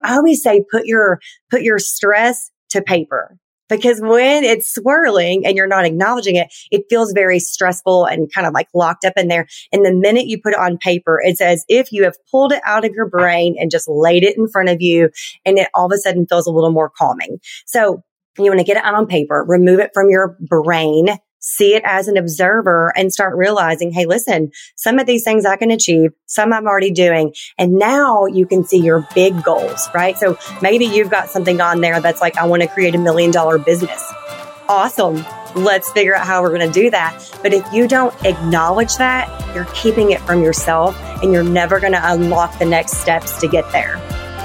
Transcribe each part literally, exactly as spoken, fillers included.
I always say, put your, put your stress to paper. Because when it's swirling and you're not acknowledging it, it feels very stressful and kind of like locked up in there. And the minute you put it on paper, it's as if you have pulled it out of your brain and just laid it in front of you. And it all of a sudden feels a little more calming. So you want to get it out on paper, remove it from your brain, see it as an observer and start realizing, hey, listen, some of these things I can achieve, some I'm already doing. And now you can see your big goals, right? So maybe you've got something on there that's like, I want to create a million dollar business. Awesome. Let's figure out how we're going to do that. But if you don't acknowledge that, you're keeping it from yourself and you're never going to unlock the next steps to get there.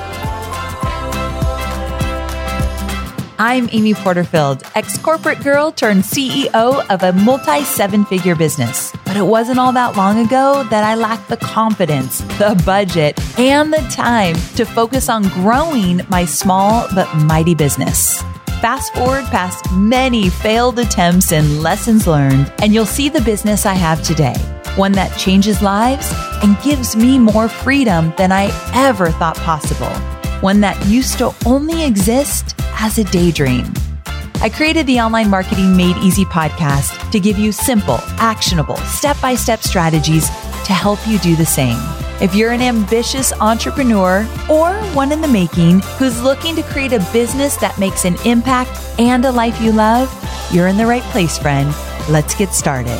I'm Amy Porterfield, ex-corporate girl turned C E O of a multi-seven-figure business. But it wasn't all that long ago that I lacked the confidence, the budget, and the time to focus on growing my small but mighty business. Fast forward past many failed attempts and lessons learned, and you'll see the business I have today. One that changes lives and gives me more freedom than I ever thought possible. One that used to only exist as a daydream. I created the Online Marketing Made Easy podcast to give you simple, actionable, step-by-step strategies to help you do the same. If you're an ambitious entrepreneur or one in the making who's looking to create a business that makes an impact and a life you love, you're in the right place, friend. Let's get started.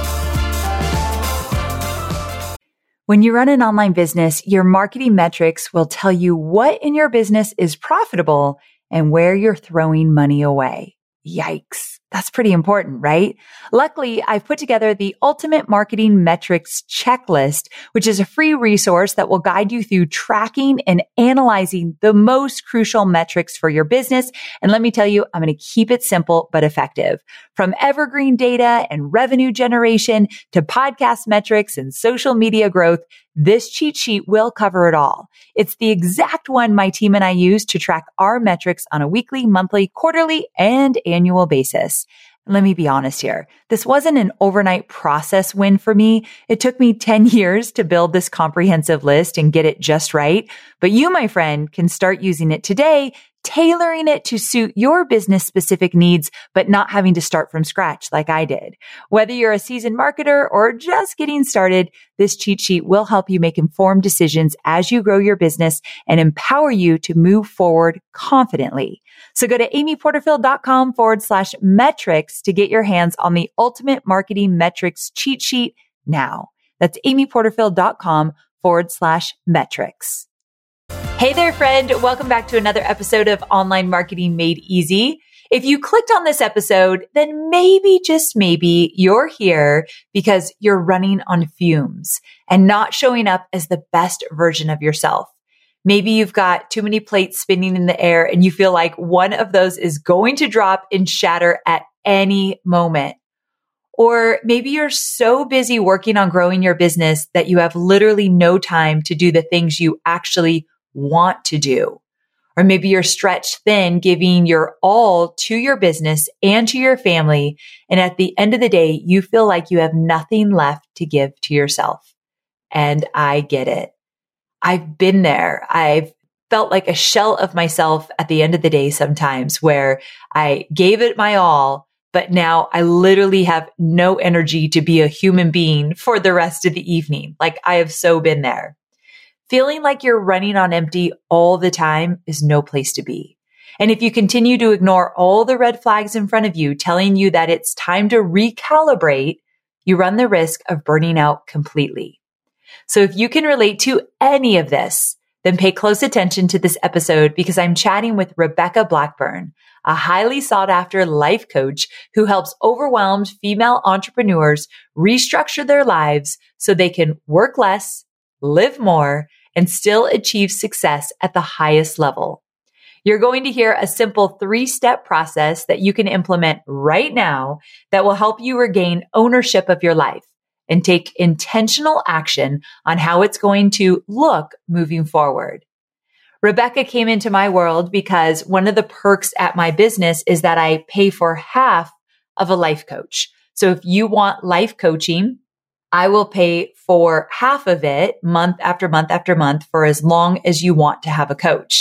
When you run an online business, your marketing metrics will tell you what in your business is profitable and where you're throwing money away. Yikes. That's pretty important, right? Luckily, I've put together the Ultimate Marketing Metrics Checklist, which is a free resource that will guide you through tracking and analyzing the most crucial metrics for your business. And let me tell you, I'm going to keep it simple but effective. From evergreen data and revenue generation to podcast metrics and social media growth, this cheat sheet will cover it all. It's the exact one my team and I use to track our metrics on a weekly, monthly, quarterly, and annual basis. Let me be honest here. This wasn't an overnight process win for me. It took me ten years to build this comprehensive list and get it just right. But you, my friend, can start using it today, tailoring it to suit your business specific needs, but not having to start from scratch like I did. Whether you're a seasoned marketer or just getting started, this cheat sheet will help you make informed decisions as you grow your business and empower you to move forward confidently. So go to amyporterfield.com forward slash metrics to get your hands on the Ultimate Marketing Metrics cheat sheet now. That's amyporterfield.com forward slash metrics. Hey there, friend. Welcome back to another episode of Online Marketing Made Easy. If you clicked on this episode, then maybe, just maybe, you're here because you're running on fumes and not showing up as the best version of yourself. Maybe you've got too many plates spinning in the air and you feel like one of those is going to drop and shatter at any moment. Or maybe you're so busy working on growing your business that you have literally no time to do the things you actually want to do. Or maybe you're stretched thin, giving your all to your business and to your family. And at the end of the day, you feel like you have nothing left to give to yourself. And I get it. I've been there. I've felt like a shell of myself at the end of the day sometimes, where I gave it my all, but now I literally have no energy to be a human being for the rest of the evening. Like, I have so been there. Feeling like you're running on empty all the time is no place to be. And if you continue to ignore all the red flags in front of you telling you that it's time to recalibrate, you run the risk of burning out completely. So if you can relate to any of this, then pay close attention to this episode, because I'm chatting with Rebecca Blackburn, a highly sought after life coach who helps overwhelmed female entrepreneurs restructure their lives so they can work less, live more, and still achieve success at the highest level. You're going to hear a simple three-step process that you can implement right now that will help you regain ownership of your life and take intentional action on how it's going to look moving forward. Rebecca came into my world because one of the perks at my business is that I pay for half of a life coach. So if you want life coaching, I will pay for half of it month after month after month for as long as you want to have a coach.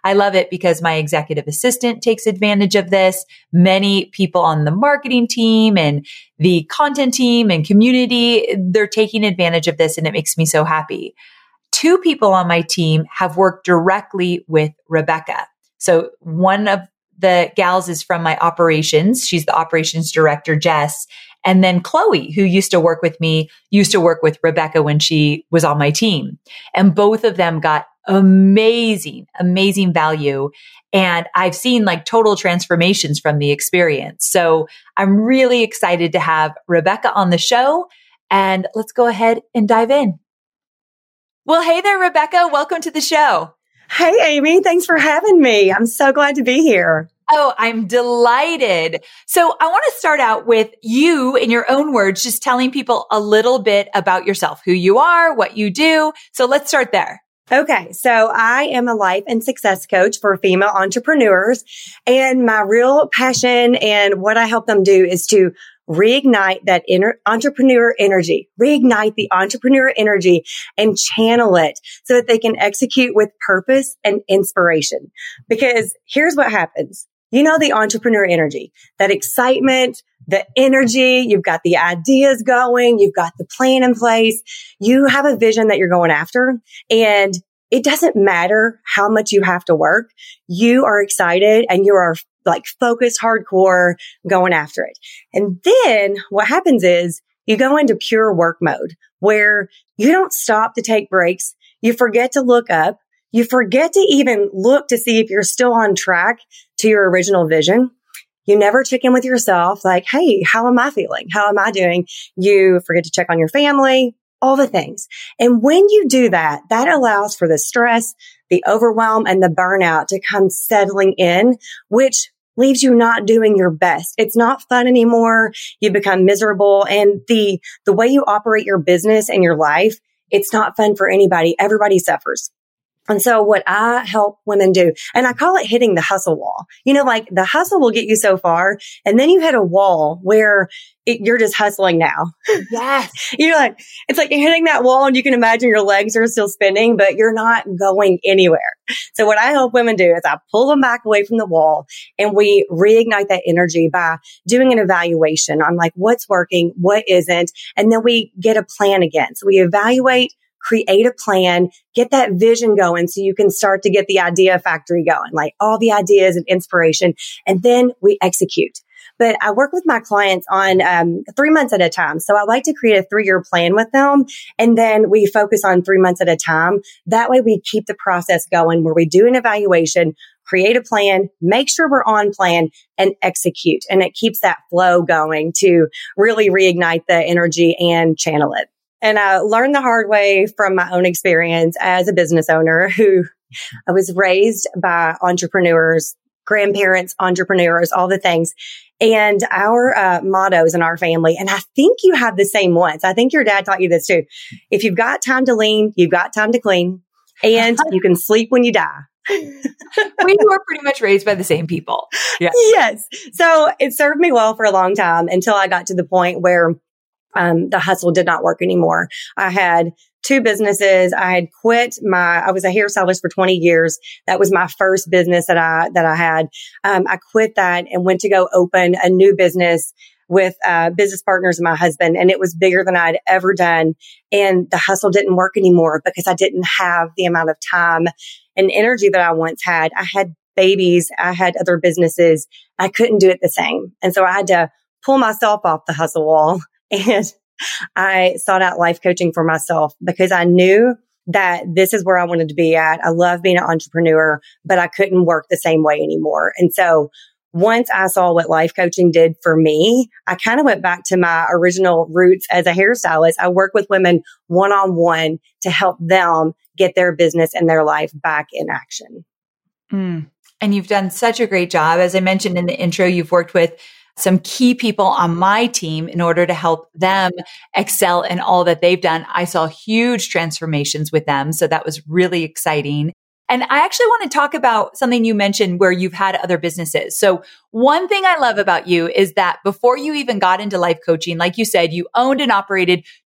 I love it because my executive assistant takes advantage of this. Many people on the marketing team and the content team and community, they're taking advantage of this, and it makes me so happy. Two people on my team have worked directly with Rebecca. So one of the gals is from my operations. She's the operations director, Jess. And then Chloe, who used to work with me, used to work with Rebecca when she was on my team. And both of them got amazing, amazing value. And I've seen like total transformations from the experience. So I'm really excited to have Rebecca on the show. And let's go ahead and dive in. Well, hey there, Rebecca. Welcome to the show. Hey, Amy. Thanks for having me. I'm so glad to be here. Oh, I'm delighted. So I want to start out with you, in your own words, just telling people a little bit about yourself, who you are, what you do. So let's start there. Okay. So I am a life and success coach for female entrepreneurs. And my real passion and what I help them do is to reignite that inner entrepreneur energy, reignite the entrepreneur energy and channel it so that they can execute with purpose and inspiration. Because here's what happens. You know, the entrepreneur energy, that excitement, the energy, you've got the ideas going, you've got the plan in place, you have a vision that you're going after, and it doesn't matter how much you have to work. You are excited and you are like focused, hardcore, going after it. And then what happens is you go into pure work mode where you don't stop to take breaks. You forget to look up. You forget to even look to see if you're still on track to your original vision. You never check in with yourself like, hey, how am I feeling? How am I doing? You forget to check on your family, all the things. And when you do that, that allows for the stress, the overwhelm, and the burnout to come settling in, which leaves you not doing your best. It's not fun anymore. You become miserable. And the, the way you operate your business and your life, it's not fun for anybody. Everybody suffers. And so what I help women do, and I call it hitting the hustle wall. You know, like the hustle will get you so far, and then you hit a wall where it, you're just hustling now. Yes. You're like, it's like you're hitting that wall and you can imagine your legs are still spinning, but you're not going anywhere. So what I help women do is I pull them back away from the wall and we reignite that energy by doing an evaluation on like what's working, what isn't, and then we get a plan again. So we evaluate, create a plan, get that vision going so you can start to get the idea factory going, like all the ideas and inspiration, and then we execute. But I work with my clients on um, three months at a time. So I like to create a three-year plan with them, and then we focus on three months at a time. That way we keep the process going where we do an evaluation, create a plan, make sure we're on plan, and execute. And it keeps that flow going to really reignite the energy and channel it. And I learned the hard way from my own experience as a business owner who I was raised by entrepreneurs, grandparents, entrepreneurs, all the things. And our uh, mottos in our family, and I think you have the same ones. I think your dad taught you this too. If you've got time to lean, you've got time to clean, and you can sleep when you die. We were pretty much raised by the same people. Yeah. Yes. So it served me well for a long time until I got to the point where Um, the hustle did not work anymore. I had two businesses. I had quit my, I was a hairstylist for twenty years. That was my first business that I, that I had. Um, I quit that and went to go open a new business with, uh, business partners and my husband. And it was bigger than I'd ever done. And the hustle didn't work anymore because I didn't have the amount of time and energy that I once had. I had babies. I had other businesses. I couldn't do it the same. And so I had to pull myself off the hustle wall. And I sought out life coaching for myself because I knew that this is where I wanted to be at. I love being an entrepreneur, but I couldn't work the same way anymore. And so once I saw what life coaching did for me, I kind of went back to my original roots as a hairstylist. I work with women one-on-one to help them get their business and their life back in action. Mm. And you've done such a great job. As I mentioned in the intro, you've worked with some key people on my team in order to help them excel in all that they've done. I saw huge transformations with them. So that was really exciting. And I actually want to talk about something you mentioned where you've had other businesses. So one thing I love about you is that before you even got into life coaching, like you said, you owned and operated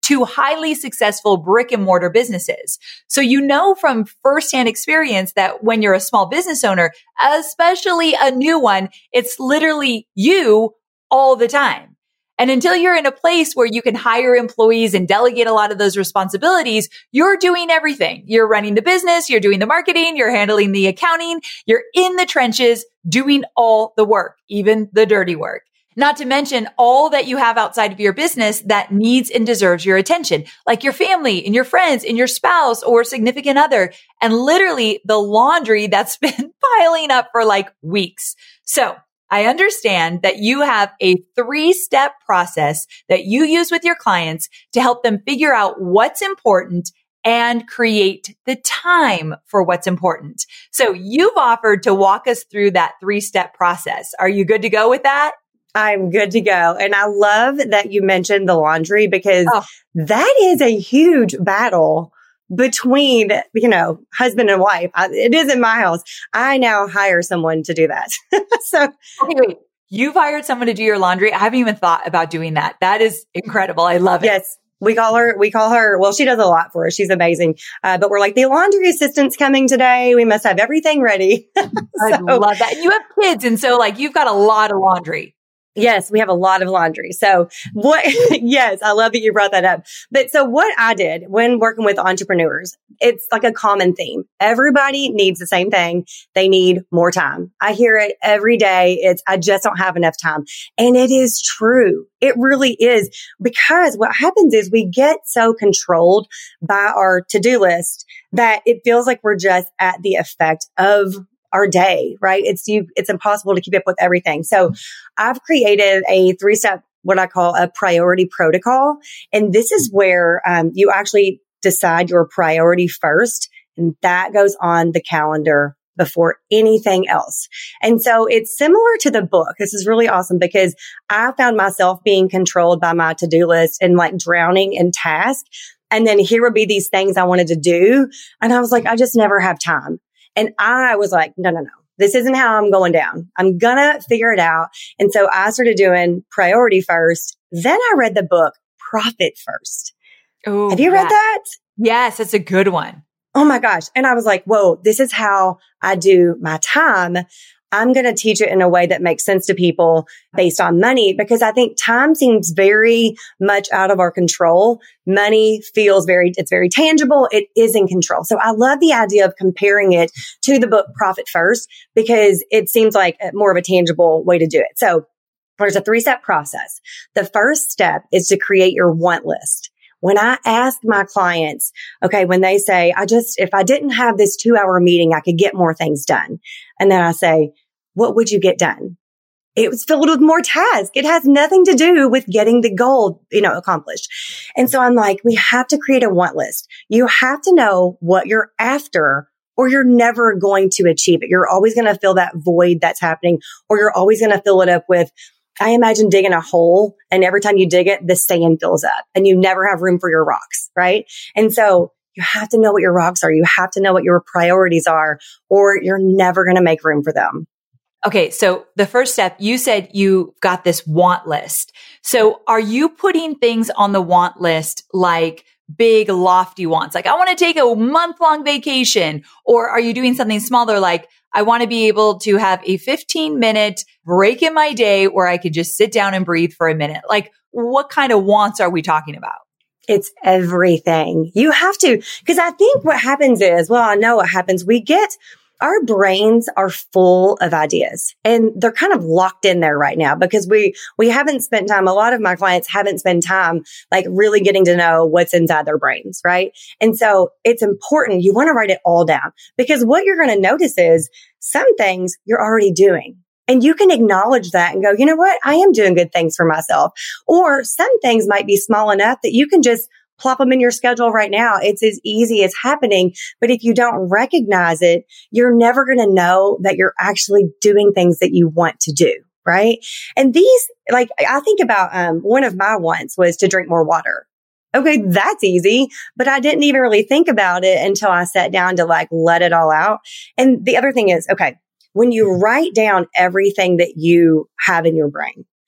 to highly successful brick and mortar businesses. So you know from firsthand experience that when you're a small business owner, especially a new one, it's literally you all the time. And until you're in a place where you can hire employees and delegate a lot of those responsibilities, you're doing everything. You're running the business, you're doing the marketing, you're handling the accounting, you're in the trenches doing all the work, even the dirty work. Not to mention all that you have outside of your business that needs and deserves your attention, like your family and your friends and your spouse or significant other, and literally the laundry that's been piling up for like weeks. So I understand that you have a three-step process that you use with your clients to help them figure out what's important and create the time for what's important. So you've offered to walk us through that three-step process. Are you good to go with that? I'm good to go. And I love that you mentioned the laundry because oh. that is a huge battle between, you know, husband and wife. I, it is in my house. I now hire someone to do that. so, okay, wait, you've hired someone to do your laundry. I haven't even thought about doing that. That is incredible. I love it. Yes. We call her, we call her, well, she does a lot for us. She's amazing. Uh, but we're like, the laundry assistant's coming today. We must have everything ready. so, I love that. And you have kids. And so like, you've got a lot of laundry. Yes, we have a lot of laundry. So what, yes, I love that you brought that up. But so what I did when working with entrepreneurs, it's like a common theme. Everybody needs the same thing. They need more time. I hear it every day. It's, I just don't have enough time. And it is true. It really is, because what happens is we get so controlled by our to-do list that it feels like we're just at the effect of our day, right? It's you, it's impossible to keep up with everything. So I've created a three step, what I call a priority protocol. And this is where um, you actually decide your priority first. And that goes on the calendar before anything else. And so it's similar to the book. This is really awesome because I found myself being controlled by my to-do list and like drowning in tasks. And then here would be these things I wanted to do. And I was like, I just never have time. And I was like, no, no, no, this isn't how I'm going down. I'm going to figure it out. And so I started doing priority first. Then I read the book Profit First. Oh, have you read that? Yes, it's a good one. Oh my gosh. And I was like, whoa, this is how I do my time. I'm going to teach it in a way that makes sense to people based on money, because I think time seems very much out of our control. Money feels very, it's very tangible. It is in control. So I love the idea of comparing it to the book Profit First, because it seems like more of a tangible way to do it. So there's a three-step process. The first step is to create your want list. When I ask my clients, okay, when they say, I just, if I didn't have this two hour meeting, I could get more things done. And then I say, what would you get done? It was filled with more tasks. It has nothing to do with getting the goal, you know, accomplished. And so I'm like, we have to create a want list. You have to know what you're after, or you're never going to achieve it. You're always going to fill that void that's happening, or you're always going to fill it up with, I imagine digging a hole, and every time you dig it, the sand fills up and you never have room for your rocks, right? And so you have to know what your rocks are. You have to know what your priorities are, or you're never going to make room for them. Okay. So the first step, you said you got this want list. So are you putting things on the want list like big lofty wants? Like, I want to take a month long vacation, or are you doing something smaller? Like, I want to be able to have a fifteen minute break in my day where I could just sit down and breathe for a minute. Like, what kind of wants are we talking about? It's everything. You have to, because I think what happens is, well, I know what happens. We get, our brains are full of ideas, and they're kind of locked in there right now because we, we haven't spent time. A lot of my clients haven't spent time like really getting to know what's inside their brains. Right. And so it's important. You want to write it all down, because what you're going to notice is some things you're already doing. And you can acknowledge that and go, you know what? I am doing good things for myself. Or some things might be small enough that you can just plop them in your schedule right now. It's as easy as happening. But if you don't recognize it, you're never going to know that you're actually doing things that you want to do. Right. And these, like, I think about, um, one of my wants was to drink more water. Okay. That's easy, but I didn't even really think about it until I sat down to like let it all out. And the other thing is, okay, when you write down everything that you have in your brain,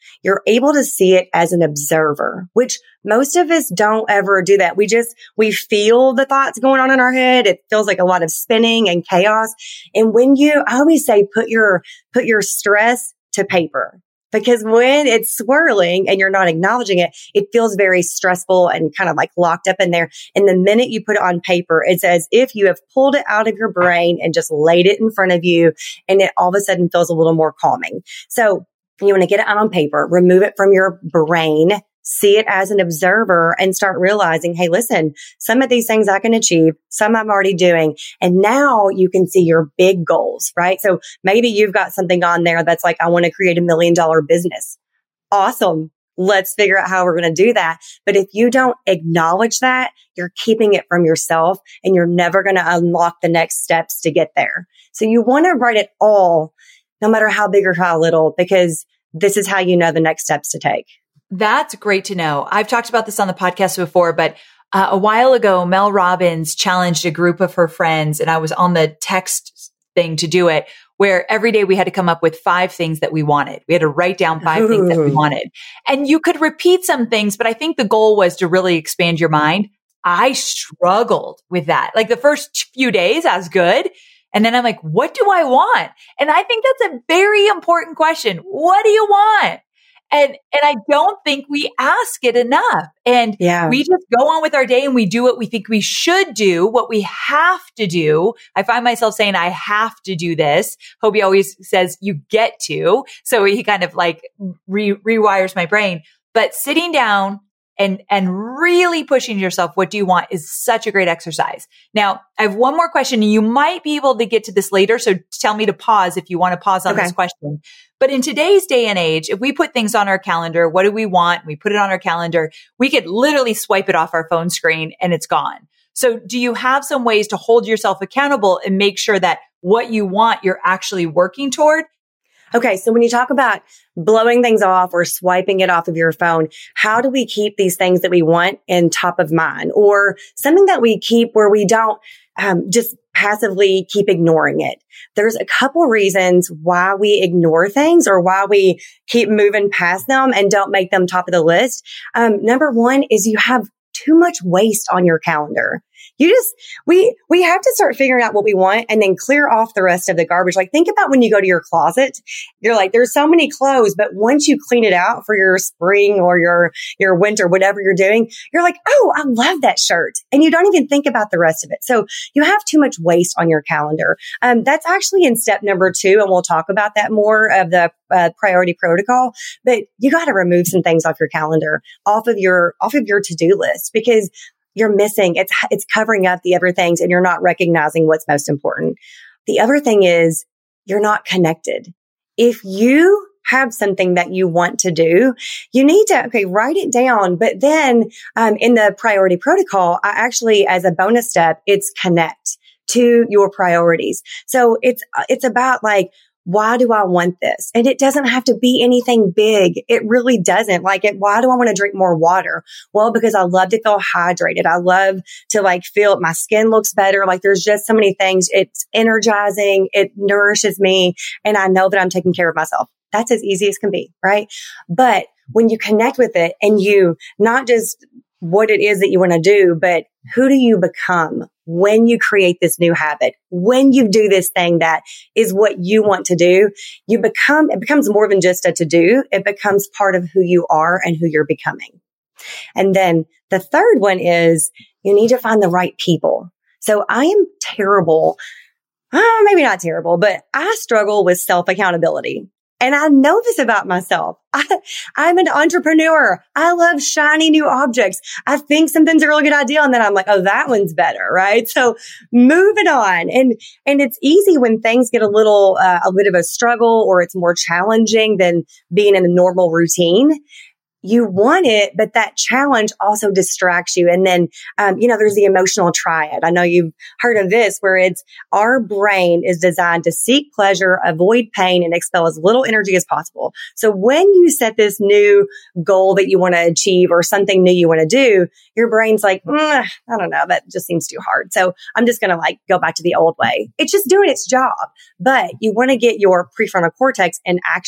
You're able to see it as an observer, which most of us don't ever do that. We just, we feel the thoughts going on in our head. It feels like a lot of spinning and chaos. And when you, I always say, put your, put your stress to paper. Because when it's swirling and you're not acknowledging it, it feels very stressful and kind of like locked up in there. And the minute you put it on paper, it's as if you have pulled it out of your brain and just laid it in front of you. And it all of a sudden feels a little more calming. So you want to get it out on paper, remove it from your brain, see it as an observer and start realizing, hey, listen, some of these things I can achieve, some I'm already doing. And now you can see your big goals, right? So maybe you've got something on there that's like, I want to create a million dollar business. Awesome. Let's figure out how we're going to do that. But if you don't acknowledge that, you're keeping it from yourself and you're never going to unlock the next steps to get there. So you want to write it all, no matter how big or how little, because this is how you know the next steps to take. That's great to know. I've talked about this on the podcast before, but uh, a while ago, Mel Robbins challenged a group of her friends, and I was on the text thing to do it, where every day we had to come up with five things that we wanted. We had to write down five Ooh. things that we wanted. And you could repeat some things, but I think the goal was to really expand your mind. I struggled with that. Like the first few days, I was good. And then I'm like, what do I want? And I think that's a very important question. What do you want? And, and I don't think we ask it enough. And yeah. we just go on with our day and we do what we think we should do, what we have to do. I find myself saying, I have to do this. Hobie always says, you get to. So he kind of like re- rewires my brain. But sitting down and, and really pushing yourself, what do you want, is such a great exercise. Now, I have one more question, and you might be able to get to this later. So tell me to pause if you want to pause on okay. this question. But in today's day and age, if we put things on our calendar, what do we want? We put it on our calendar. We could literally swipe it off our phone screen and it's gone. So do you have some ways to hold yourself accountable and make sure that what you want, you're actually working toward? Okay. So when you talk about blowing things off or swiping it off of your phone, how do we keep these things that we want in top of mind, or something that we keep where we don't um, just passively keep ignoring it? There's a couple reasons why we ignore things or why we keep moving past them and don't make them top of the list. Um, number one is you have too much waste on your calendar. You just, we, we have to start figuring out what we want and then clear off the rest of the garbage. Like think about when you go to your closet, you're like, there's so many clothes, but once you clean it out for your spring or your, your winter, whatever you're doing, you're like, oh, I love that shirt. And you don't even think about the rest of it. So you have too much waste on your calendar. Um, that's actually in step number two. And we'll talk about that more of the uh, priority protocol, but you got to remove some things off your calendar, off of your, off of your to-do list, because you're missing, it's, it's covering up the other things and you're not recognizing what's most important. The other thing is you're not connected. If you have something that you want to do, you need to, okay, write it down. But then, um, in the priority protocol, I actually, as a bonus step, it's connect to your priorities. So it's, it's about like, why do I want this? And it doesn't have to be anything big. It really doesn't. Like it, why do I want to drink more water? Well, because I love to feel hydrated. I love to like feel my skin looks better. Like there's just so many things. It's energizing. It nourishes me. And I know that I'm taking care of myself. That's as easy as can be, right? But when you connect with it and you not just what it is that you want to do, but who do you become when you create this new habit? When you do this thing that is what you want to do, you become, it becomes more than just a to do. It becomes part of who you are and who you're becoming. And then the third one is you need to find the right people. So I am terrible. Uh, maybe not terrible, but I struggle with self accountability. And I know this about myself. I, I'm an entrepreneur. I love shiny new objects. I think something's a really good idea. And then I'm like, oh, that one's better. Right. So moving on. And, and it's easy when things get a little, uh, a bit of a struggle or it's more challenging than being in a normal routine. You want it, but that challenge also distracts you. And then, um, you know, there's the emotional triad. I know you've heard of this, where it's our brain is designed to seek pleasure, avoid pain, and expel as little energy as possible. So when you set this new goal that you want to achieve or something new you want to do, your brain's like, mm, I don't know, that just seems too hard. So I'm just going to like go back to the old way. It's just doing its job. But you want to get your prefrontal cortex in action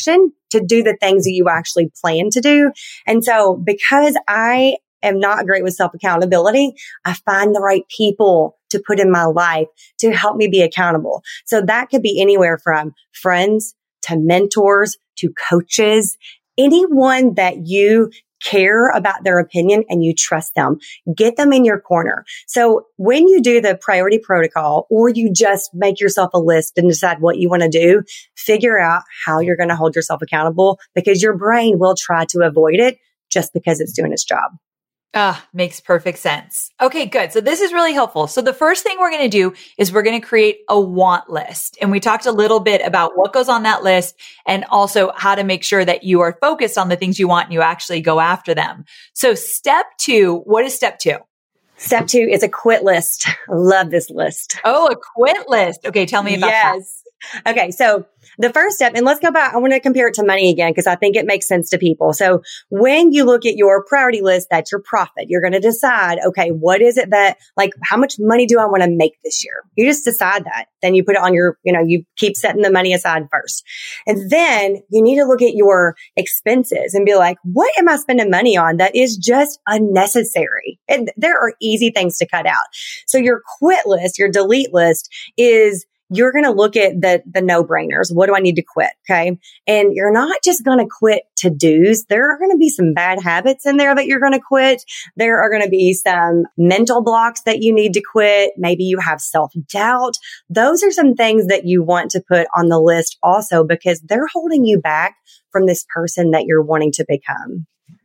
to do the things that you actually plan to do. And so because I am not great with self accountability, I find the right people to put in my life to help me be accountable. So that could be anywhere from friends to mentors to coaches, anyone that you care about their opinion and you trust them. Get them in your corner. So when you do the priority protocol, or you just make yourself a list and decide what you want to do, figure out how you're going to hold yourself accountable, because your brain will try to avoid it just because it's doing its job. Ah, makes perfect sense. Okay, good. So this is really helpful. So the first thing we're going to do is we're going to create a want list. And we talked a little bit about what goes on that list and also how to make sure that you are focused on the things you want and you actually go after them. So step two, what is step two? Step two is a quit list. I love this list. Oh, a quit list. Okay, tell me about that. Yes. Okay. So the first step, and let's go back. I want to compare it to money again, because I think it makes sense to people. So when you look at your priority list, that's your profit. You're going to decide, okay, what is it that, like, how much money do I want to make this year? You just decide that. Then you put it on your, you know, you keep setting the money aside first. And then you need to look at your expenses and be like, what am I spending money on that is just unnecessary? And there are easy things to cut out. So your quit list, your delete list is, you're going to look at the, the no-brainers. What do I need to quit? Okay. And you're not just going to quit to-dos. There are going to be some bad habits in there that you're going to quit. There are going to be some mental blocks that you need to quit. Maybe you have self-doubt. Those are some things that you want to put on the list also, because they're holding you back from this person that you're wanting to become.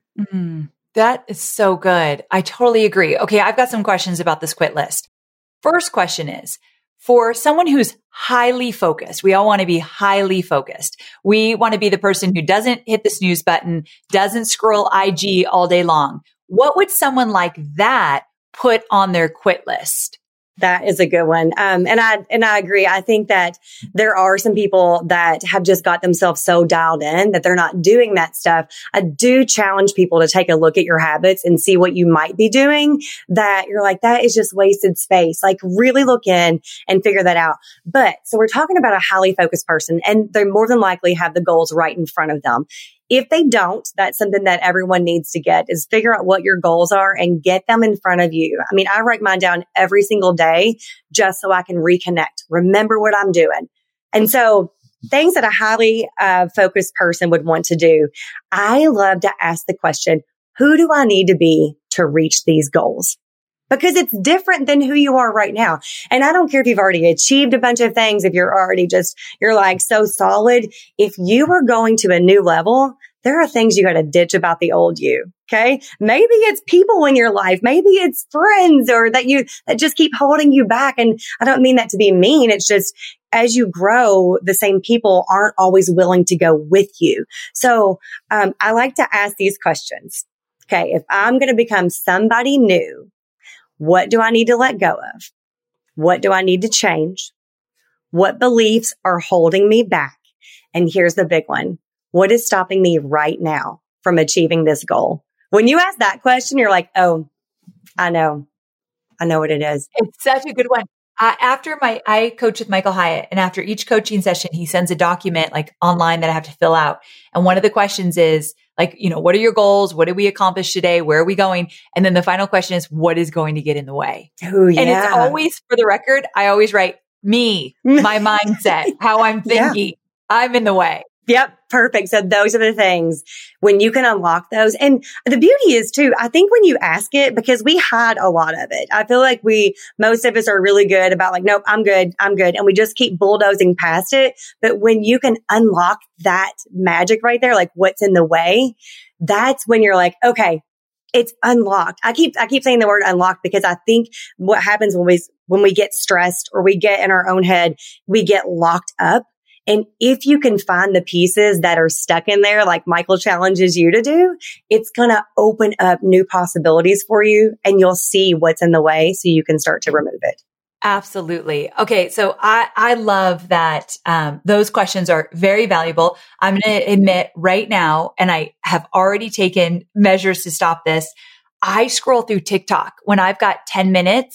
Mm, that is so good. I totally agree. Okay. I've got some questions about this quit list. First question is, for someone who's highly focused, we all want to be highly focused. We want to be the person who doesn't hit the snooze button, doesn't scroll I G all day long. What would someone like that put on their quit list? That is a good one. Um, and I, and I agree. I think that there are some people that have just got themselves so dialed in that they're not doing that stuff. I do challenge people to take a look at your habits and see what you might be doing that you're like, that is just wasted space. Like, really look in and figure that out. But so we're talking about a highly focused person, and they more than likely have the goals right in front of them. If they don't, that's something that everyone needs to get, is figure out what your goals are and get them in front of you. I mean, I write mine down every single day just so I can reconnect, remember what I'm doing. And so things that a highly uh, focused person would want to do, I love to ask the question, who do I need to be to reach these goals? Because it's different than who you are right now. And I don't care if you've already achieved a bunch of things, if you're already just, you're like so solid. If you are going to a new level, there are things you got to ditch about the old you. Okay. Maybe it's people in your life. Maybe it's friends or that you, that just keep holding you back. And I don't mean that to be mean. It's just, as you grow, the same people aren't always willing to go with you. So, um, I like to ask these questions. Okay. If I'm going to become somebody new, what do I need to let go of? What do I need to change? What beliefs are holding me back? And here's the big one. What is stopping me right now from achieving this goal? When you ask that question, you're like, oh, I know. I know what it is. It's such a good one. Uh, after my, I coach with Michael Hyatt, and after each coaching session, he sends a document like online that I have to fill out. And one of the questions is like, you know, what are your goals? What did we accomplish today? Where are we going? And then the final question is, what is going to get in the way? Oh, yeah. And it's always, for the record, I always write me, my mindset, how I'm thinking. Yeah. I'm in the way. Yep. Perfect. So those are the things when you can unlock those. And the beauty is too, I think when you ask it, because we hide a lot of it, I feel like we, most of us are really good about like, nope, I'm good. I'm good. And we just keep bulldozing past it. But when you can unlock that magic right there, like what's in the way, that's when you're like, okay, it's unlocked. I keep, I keep saying the word unlocked because I think what happens when we, when we get stressed or we get in our own head, we get locked up. And if you can find the pieces that are stuck in there, like Michael challenges you to do, it's going to open up new possibilities for you and you'll see what's in the way so you can start to remove it. Absolutely. Okay. So I, I love that. Um, those questions are very valuable. I'm going to admit right now, and I have already taken measures to stop this. I scroll through TikTok when I've got ten minutes.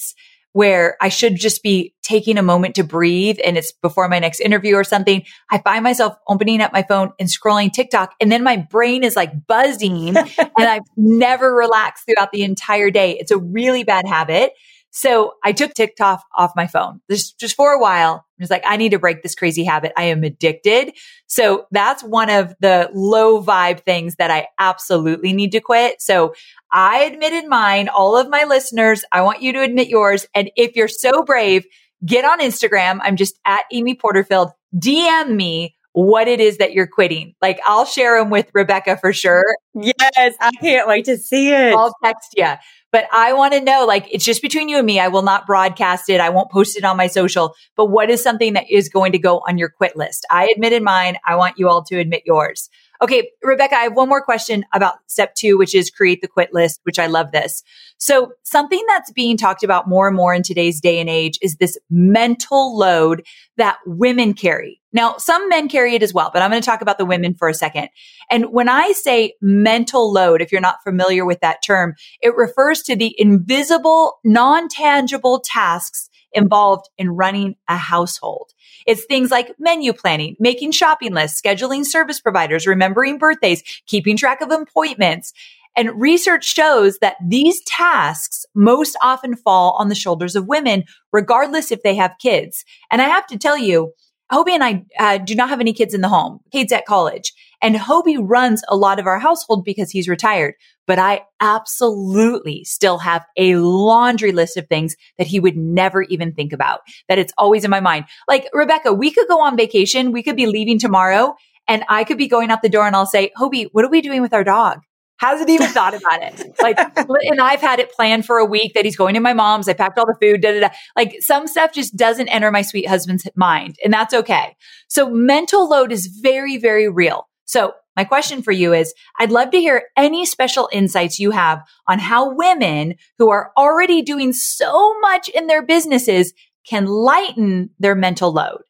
where I should just be taking a moment to breathe and it's before my next interview or something, I find myself opening up my phone and scrolling TikTok. And then my brain is like buzzing and I've never relaxed throughout the entire day. It's a really bad habit. So I took TikTok off my phone just, just for a while. I was like, I need to break this crazy habit. I am addicted. So that's one of the low vibe things that I absolutely need to quit. So I admitted mine. All of my listeners, I want you to admit yours. And if you're so brave, get on Instagram. I'm just at Amy Porterfield. D M me what it is that you're quitting. Like I'll share them with Rebecca for sure. Yes. I can't wait to see it. I'll text you. But I want to know, like, it's just between you and me. I will not broadcast it. I won't post it on my social. But what is something that is going to go on your quit list? I admitted mine. I want you all to admit yours. Okay, Rebecca, I have one more question about step two, which is create the quit list, which I love this. So something that's being talked about more and more in today's day and age is this mental load that women carry. Now, some men carry it as well, but I'm going to talk about the women for a second. And when I say mental load, if you're not familiar with that term, it refers to the invisible, non-tangible tasks involved in running a household. It's things like menu planning, making shopping lists, scheduling service providers, remembering birthdays, keeping track of appointments. And research shows that these tasks most often fall on the shoulders of women, regardless if they have kids. And I have to tell you, Hobie and I uh, do not have any kids in the home. Kate's at college. And Hobie runs a lot of our household because he's retired. But I absolutely still have a laundry list of things that he would never even think about, that it's always in my mind. Like, Rebecca, we could go on vacation. We could be leaving tomorrow and I could be going out the door and I'll say, Hobie, what are we doing with our dog? Hasn't even thought about it. Like, and I've had it planned for a week that he's going to my mom's. I packed all the food, da, da, da. Like some stuff just doesn't enter my sweet husband's mind, and that's okay. So mental load is very, very real. So my question for you is, I'd love to hear any special insights you have on how women who are already doing so much in their businesses can lighten their mental load.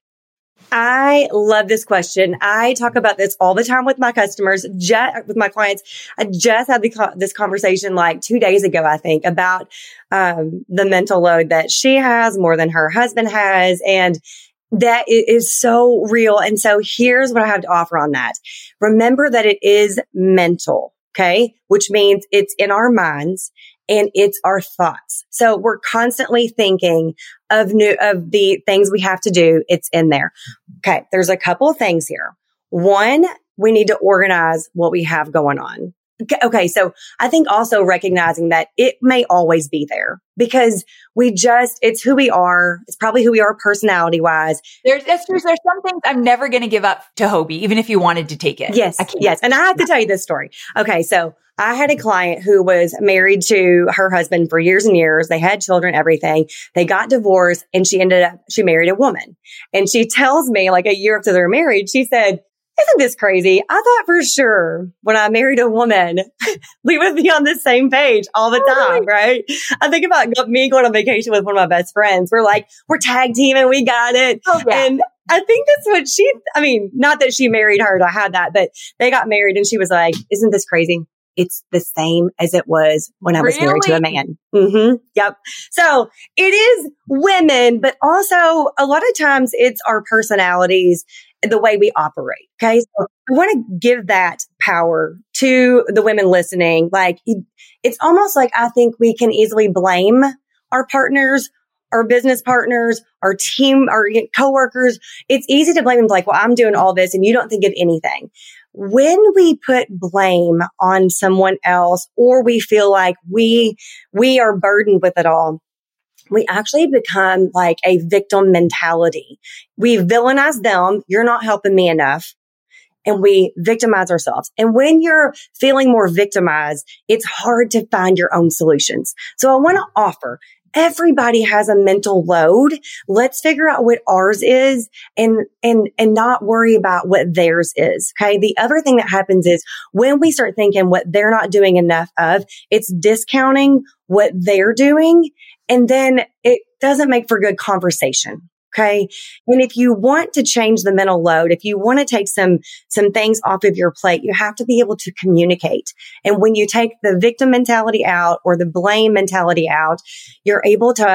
I love this question. I talk about this all the time with my customers, just, with my clients. I just had the, this conversation like two days ago, I think, about um, the mental load that she has more than her husband has. And that is so real. And so here's what I have to offer on that. Remember that it is mental, okay? Which means it's in our minds and it's our thoughts. So we're constantly thinking of new, of the things we have to do. It's in there. Okay. There's a couple of things here. One, we need to organize what we have going on. Okay. So I think also recognizing that it may always be there because we just, it's who we are. It's probably who we are personality wise. There's, there's, there's some things I'm never going to give up to Hobie, even if you wanted to take it. Yes. Yes. And I have to tell you this story. Okay. So I had a client who was married to her husband for years and years. They had children, everything. They got divorced and she ended up, she married a woman. And she tells me like a year after they were married, she said, isn't this crazy? I thought for sure when I married a woman, we would be on the same page all the time, right? I think about me going on vacation with one of my best friends. We're like, we're tag teaming. We got it. Oh, yeah. And I think that's what she, I mean, not that she married her. I had that, but they got married and she was like, isn't this crazy? It's the same as it was when I was really? married to a man. Mm-hmm. Yep. So it is women, but also a lot of times it's our personalities, the way we operate. Okay. So I want to give that power to the women listening. Like it's almost like I think we can easily blame our partners, our business partners, our team, our coworkers. It's easy to blame them like, well, I'm doing all this and you don't think of anything. When we put blame on someone else or we feel like we, we are burdened with it all, we actually become like a victim mentality. We villainize them. You're not helping me enough. And we victimize ourselves. And when you're feeling more victimized, it's hard to find your own solutions. So I want to offer, everybody has a mental load. Let's figure out what ours is and, and, and not worry about what theirs is. Okay. The other thing that happens is when we start thinking what they're not doing enough of, it's discounting what they're doing. And then it doesn't make for good conversation. Okay. And if you want to change the mental load, if you want to take some, some things off of your plate, you have to be able to communicate. And when you take the victim mentality out or the blame mentality out, you're able to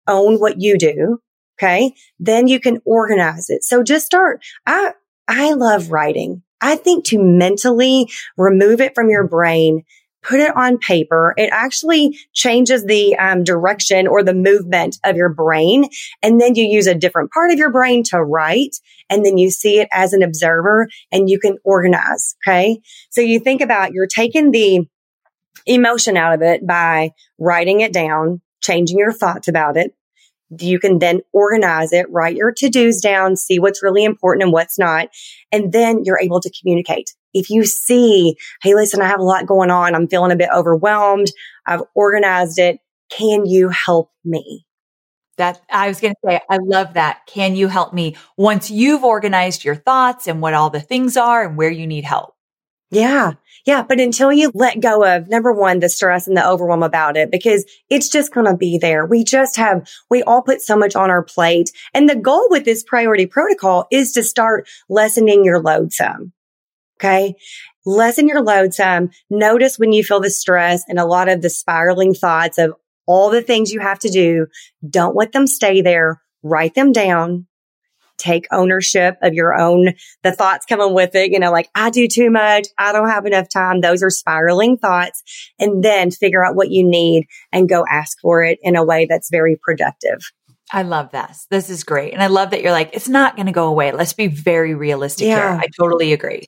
own what you do. Okay. Then you can organize it. So just start. I, I love writing. I think to mentally remove it from your brain, put it on paper, it actually changes the um, direction or the movement of your brain. And then you use a different part of your brain to write. And then you see it as an observer and you can organize. Okay. So you think about, you're taking the emotion out of it by writing it down, changing your thoughts about it. You can then organize it, write your to-dos down, see what's really important and what's not. And then you're able to communicate. If you see, hey, listen, I have a lot going on. I'm feeling a bit overwhelmed. I've organized it. Can you help me? That I was going to say, I love that. Can you help me? Once you've organized your thoughts and what all the things are and where you need help. Yeah. Yeah. But until you let go of, number one, the stress and the overwhelm about it, because it's just going to be there. We just have, we all put so much on our plate. And the goal with this priority protocol is to start lessening your load some. Okay. Lessen your load some. Notice when you feel the stress and a lot of the spiraling thoughts of all the things you have to do. Don't let them stay there. Write them down. Take ownership of your own, the thoughts coming with it. You know, like, I do too much. I don't have enough time. Those are spiraling thoughts. And then figure out what you need and go ask for it in a way that's very productive. I love this. This is great. And I love that you're like, it's not going to go away. Let's be very realistic Yeah. here. I totally agree.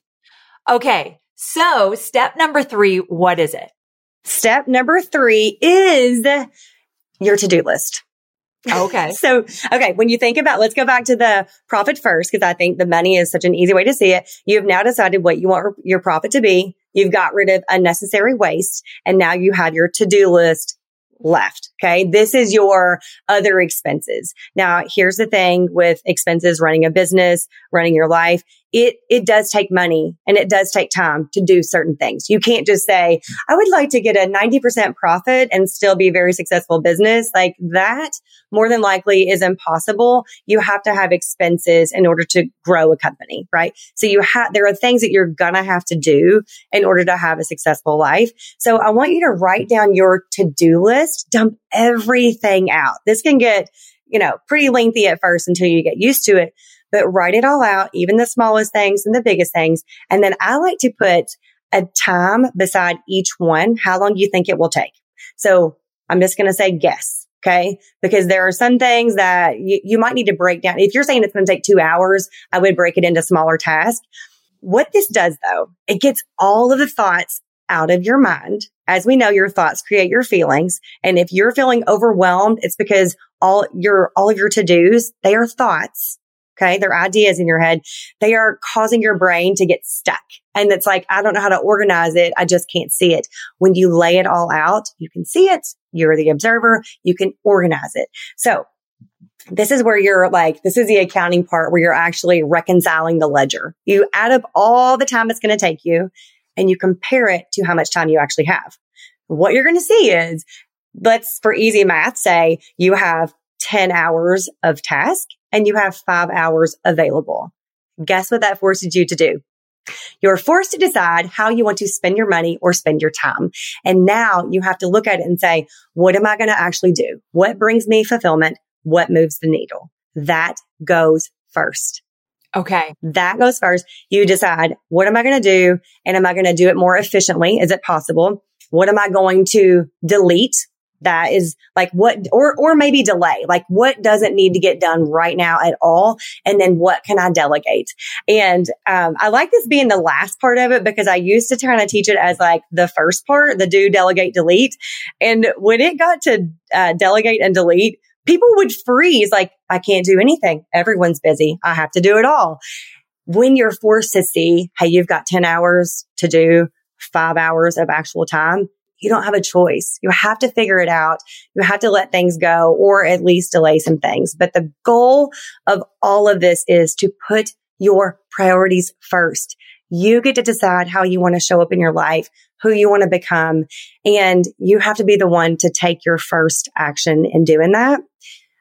Okay. So step number three, what is it? Step number three is your to-do list. Okay. So, okay. When you think about, let's go back to the profit first, because I think the money is such an easy way to see it. You've now decided what you want your profit to be. You've got rid of unnecessary waste. And now you have your to-do list left. Okay. This is your other expenses. Now, here's the thing with expenses, running a business, running your life. It, it does take money and it does take time to do certain things. You can't just say, I would like to get a ninety percent profit and still be a very successful business. Like that more than likely is impossible. You have to have expenses in order to grow a company, right? So you have, there are things that you're going to have to do in order to have a successful life. So I want you to write down your to-do list, dump everything out. This can get, you know, pretty lengthy at first until you get used to it, but write it all out, even the smallest things and the biggest things. And then I like to put a time beside each one, how long you think it will take. So I'm just going to say guess. Okay. Because there are some things that you, you might need to break down. If you're saying it's going to take two hours, I would break it into smaller tasks. What this does though, it gets all of the thoughts out of your mind. As we know, your thoughts create your feelings. And if you're feeling overwhelmed, it's because all your, all of your to-dos, they are thoughts. Okay. They're ideas in your head. They are causing your brain to get stuck. And it's like, I don't know how to organize it. I just can't see it. When you lay it all out, you can see it. You're the observer. You can organize it. So this is where you're like, this is the accounting part where you're actually reconciling the ledger. You add up all the time it's going to take you and you compare it to how much time you actually have. What you're going to see is, let's, for easy math, say you have ten hours of task and you have five hours available. Guess what that forces you to do? You're forced to decide how you want to spend your money or spend your time. And now you have to look at it and say, what am I going to actually do? What brings me fulfillment? What moves the needle? That goes first. Okay. That goes first. You decide, what am I going to do? And am I going to do it more efficiently? Is it possible? What am I going to delete? That is like what, or, or maybe delay, like what doesn't need to get done right now at all. And then what can I delegate? And, um, I like this being the last part of it because I used to kind of teach it as like the first part, the do, delegate, delete. And when it got to, uh, delegate and delete, people would freeze. Like, I can't do anything. Everyone's busy. I have to do it all. When you're forced to see, hey, you've got ten hours to do five hours of actual time. You don't have a choice. You have to figure it out. You have to let things go or at least delay some things. But the goal of all of this is to put your priorities first. You get to decide how you want to show up in your life, who you want to become, and you have to be the one to take your first action in doing that.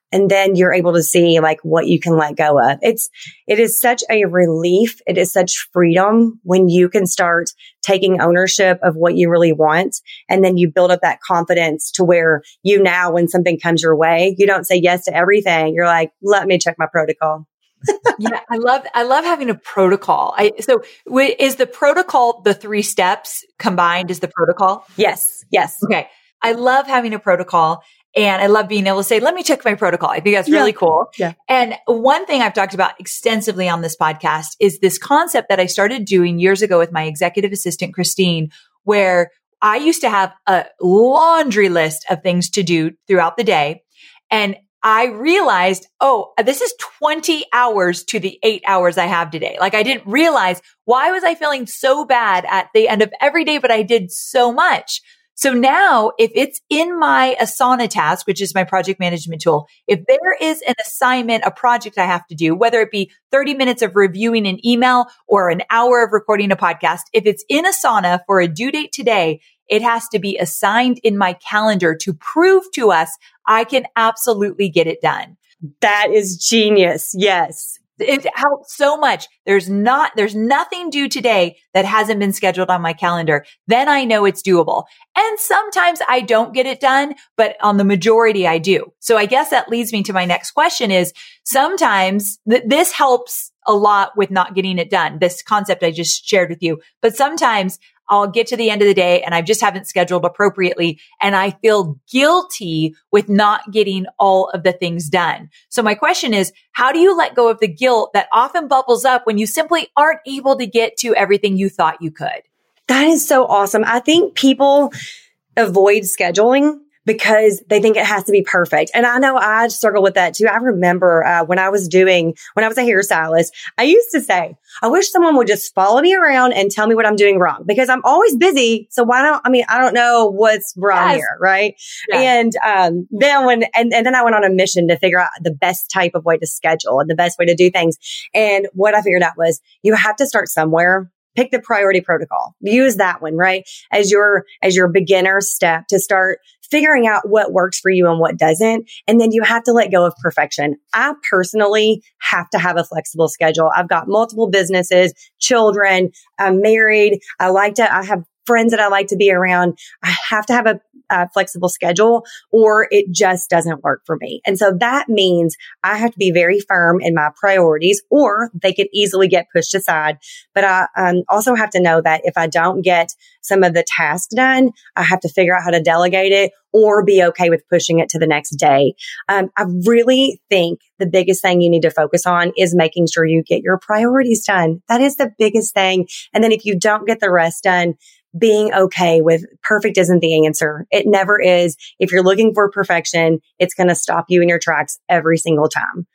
And then you're able to see like what you can let go of. It's, it is such a relief. It is such freedom when you can start taking ownership of what you really want. And then you build up that confidence to where you now, when something comes your way, you don't say yes to everything. You're like, let me check my protocol. Yeah, I love, I love having a protocol. I, so w- is the protocol the three steps combined is the protocol? Yes. Yes. Okay. I love having a protocol. And I love being able to say, let me check my protocol. I think that's really yeah. cool. Yeah. And one thing I've talked about extensively on this podcast is this concept that I started doing years ago with my executive assistant, Christine, where I used to have a laundry list of things to do throughout the day. And I realized, oh, this is twenty hours to the eight hours I have today. Like I didn't realize, why was I feeling so bad at the end of every day, but I did so much. So now if it's in my Asana task, which is my project management tool, if there is an assignment, a project I have to do, whether it be thirty minutes of reviewing an email or an hour of recording a podcast, if it's in Asana for a due date today, it has to be assigned in my calendar to prove to us I can absolutely get it done. That is genius. Yes. It helps so much. There's not, there's nothing due today that hasn't been scheduled on my calendar. Then I know it's doable. And sometimes I don't get it done, but on the majority I do. So I guess that leads me to my next question is sometimes th- this helps a lot with not getting it done. This concept I just shared with you, but sometimes I'll get to the end of the day and I just haven't scheduled appropriately. And I feel guilty with not getting all of the things done. So my question is, how do you let go of the guilt that often bubbles up when you simply aren't able to get to everything you thought you could? That is so awesome. I think people avoid scheduling because they think it has to be perfect. And I know I struggle with that too. I remember uh, when I was doing, when I was a hairstylist, I used to say, I wish someone would just follow me around and tell me what I'm doing wrong because I'm always busy. So why don't, I mean, I don't know what's wrong yes. here. Right. Yeah. And, um, then when, and, and then I went on a mission to figure out the best type of way to schedule and the best way to do things. And what I figured out was you have to start somewhere. Pick the priority protocol. Use that one, right? As your, as your beginner step to start figuring out what works for you and what doesn't. And then you have to let go of perfection. I personally have to have a flexible schedule. I've got multiple businesses, children, I'm married. I like to, I have friends that I like to be around. I have to have a, a flexible schedule or it just doesn't work for me. And so that means I have to be very firm in my priorities or they could easily get pushed aside. But I um, also have to know that if I don't get some of the tasks done, I have to figure out how to delegate it or be okay with pushing it to the next day. Um, I really think the biggest thing you need to focus on is making sure you get your priorities done. That is the biggest thing. And then if you don't get the rest done, being okay with perfect isn't the answer. It never is. If you're looking for perfection, it's going to stop you in your tracks every single time.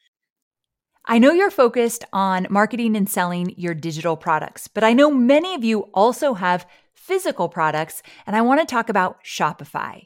I know you're focused on marketing and selling your digital products, but I know many of you also have physical products, and I want to talk about Shopify.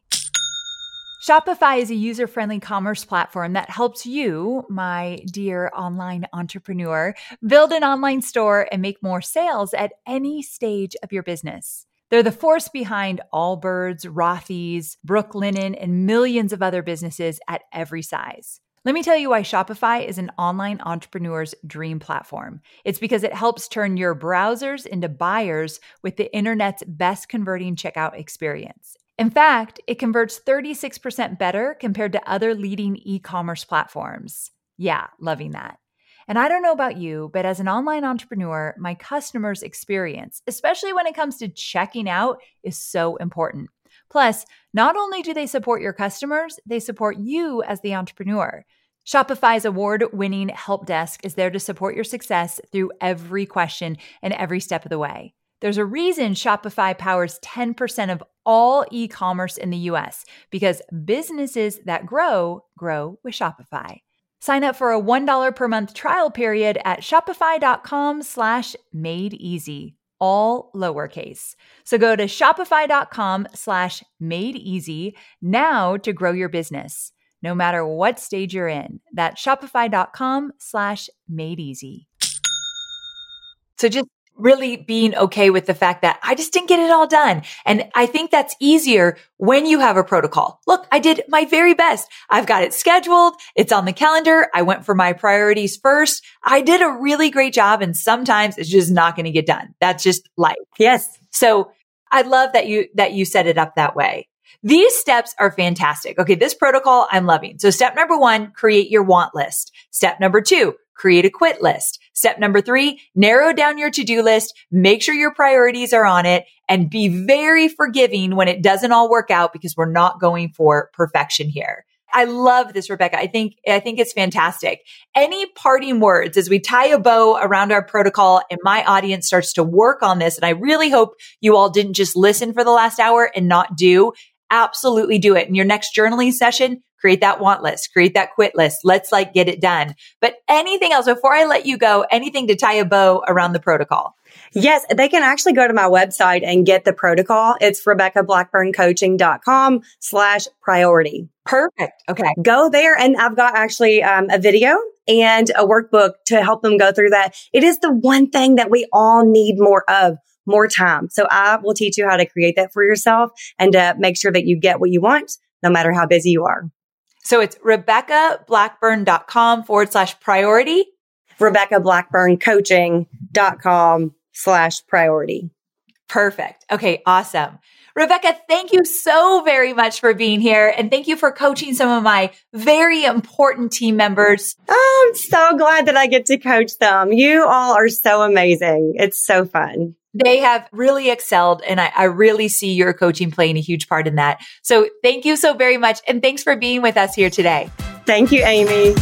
Shopify is a user-friendly commerce platform that helps you, my dear online entrepreneur, build an online store and make more sales at any stage of your business. They're the force behind Allbirds, Rothy's, Brooklinen, and millions of other businesses at every size. Let me tell you why Shopify is an online entrepreneur's dream platform. It's because it helps turn your browsers into buyers with the internet's best converting checkout experience. In fact, it converts thirty-six percent better compared to other leading e-commerce platforms. Yeah, loving that. And I don't know about you, but as an online entrepreneur, my customers' experience, especially when it comes to checking out, is so important. Plus, not only do they support your customers, they support you as the entrepreneur. Shopify's award-winning help desk is there to support your success through every question and every step of the way. There's a reason Shopify powers ten percent of all e-commerce in the U S because businesses that grow, grow with Shopify. Sign up for a one dollar per month trial period at shopify.com slash made easy, all lowercase. So go to shopify.com slash made easy now to grow your business, no matter what stage you're in. That's shopify.com slash made easy. So just really being okay with the fact that I just didn't get it all done. And I think that's easier when you have a protocol. Look, I did my very best. I've got it scheduled. It's on the calendar. I went for my priorities first. I did a really great job. And sometimes it's just not going to get done. That's just life. Yes. So I love that you, that you set it up that way. These steps are fantastic. Okay. This protocol I'm loving. So step number one, create your want list. Step number two, create a quit list. Step number three, narrow down your to-do list, make sure your priorities are on it, and be very forgiving when it doesn't all work out because we're not going for perfection here. I love this, Rebecca. I think, I think it's fantastic. Any parting words as we tie a bow around our protocol and my audience starts to work on this? And I really hope you all didn't just listen for the last hour and not do. Absolutely do it. In your next journaling session, create that want list, create that quit list. Let's like get it done. But anything else before I let you go, anything to tie a bow around the protocol? Yes, they can actually go to my website and get the protocol. It's Rebecca Blackburn Coaching dot com slash priority. Perfect. Okay. Go there. And I've got actually um, a video and a workbook to help them go through that. It is the one thing that we all need more of. More time. So I will teach you how to create that for yourself and uh, make sure that you get what you want, no matter how busy you are. So it's Rebecca Blackburn dot com forward slash priority. Rebecca Blackburn Coaching dot com slash priority. Perfect. Okay. Awesome. Rebecca, thank you so very much for being here. And thank you for coaching some of my very important team members. Oh, I'm so glad that I get to coach them. You all are so amazing. It's so fun. They have really excelled, and I, I really see your coaching playing a huge part in that. So thank you so very much. And thanks for being with us here today. Thank you, Amy.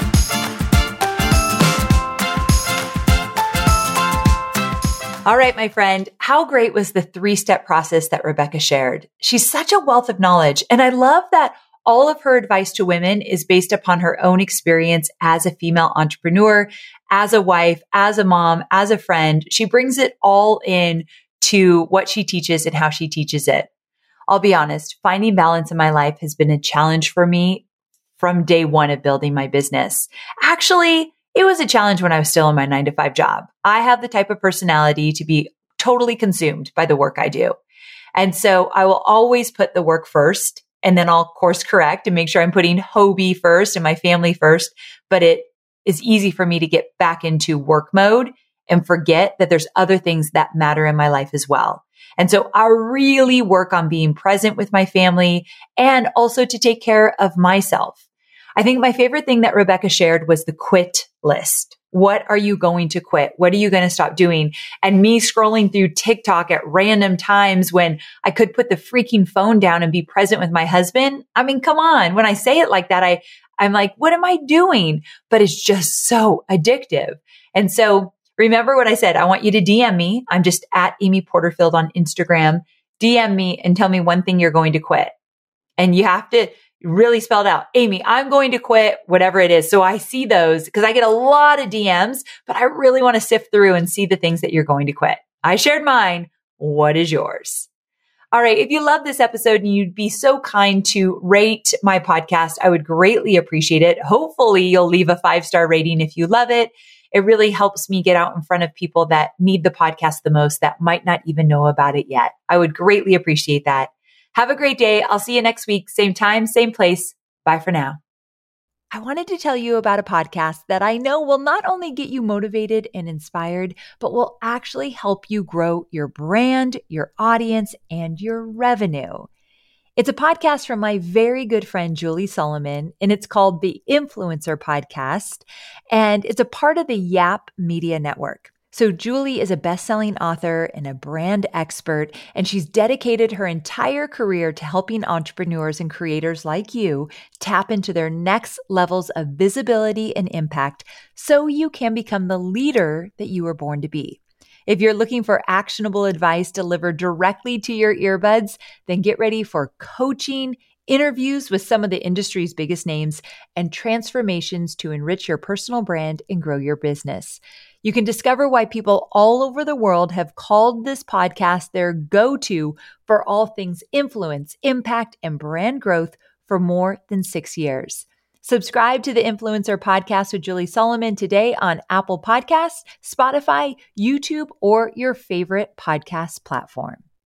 All right, my friend, how great was the three-step process that Rebecca shared? She's such a wealth of knowledge. And I love that all of her advice to women is based upon her own experience as a female entrepreneur, as a wife, as a mom, as a friend. She brings it all in to what she teaches and how she teaches it. I'll be honest, finding balance in my life has been a challenge for me from day one of building my business. Actually, it was a challenge when I was still in my nine to five job. I have the type of personality to be totally consumed by the work I do. And so I will always put the work first, and then I'll course correct and make sure I'm putting Hobie first and my family first. But it is easy for me to get back into work mode and forget that there's other things that matter in my life as well. And so I really work on being present with my family and also to take care of myself. I think my favorite thing that Rebecca shared was the quit list. What are you going to quit? What are you going to stop doing? And me scrolling through TikTok at random times when I could put the freaking phone down and be present with my husband. I mean, come on. When I say it like that, I, I'm like, what am I doing? But it's just so addictive. And so remember what I said. I want you to D M me. I'm just at Amy Porterfield on Instagram. D M me and tell me one thing you're going to quit. And you have to really spelled out, Amy, I'm going to quit whatever it is. So I see those because I get a lot of D Ms, but I really want to sift through and see the things that you're going to quit. I shared mine. What is yours? All right. If you love this episode and you'd be so kind to rate my podcast, I would greatly appreciate it. Hopefully you'll leave a five-star rating if you love it. It really helps me get out in front of people that need the podcast the most that might not even know about it yet. I would greatly appreciate that. Have a great day. I'll see you next week. Same time, same place. Bye for now. I wanted to tell you about a podcast that I know will not only get you motivated and inspired, but will actually help you grow your brand, your audience, and your revenue. It's a podcast from my very good friend, Julie Solomon, and it's called the Influencer Podcast, and it's a part of the Yap Media Network. So Julie is a best-selling author and a brand expert, and she's dedicated her entire career to helping entrepreneurs and creators like you tap into their next levels of visibility and impact so you can become the leader that you were born to be. If you're looking for actionable advice delivered directly to your earbuds, then get ready for coaching, interviews with some of the industry's biggest names, and transformations to enrich your personal brand and grow your business. You can discover why people all over the world have called this podcast their go-to for all things influence, impact, and brand growth for more than six years. Subscribe to the Influencer Podcast with Julie Solomon today on Apple Podcasts, Spotify, YouTube, or your favorite podcast platform.